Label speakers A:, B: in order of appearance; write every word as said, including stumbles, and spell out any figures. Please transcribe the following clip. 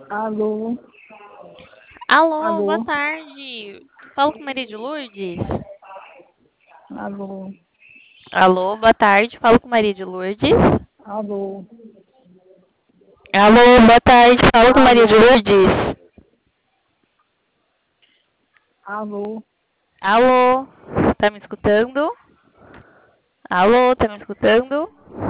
A: Alô,
B: Alô, boa
A: alô,
B: tarde. Falo com Maria de Lourdes.
A: alô,
B: Alô, boa tarde. Falo com Maria de Lourdes.
A: alô,
B: Alô, boa tarde. Falo com Maria de
A: alô,
B: Lourdes.
A: alô,
B: Alô, tá me escutando? Alô, tá me escutando?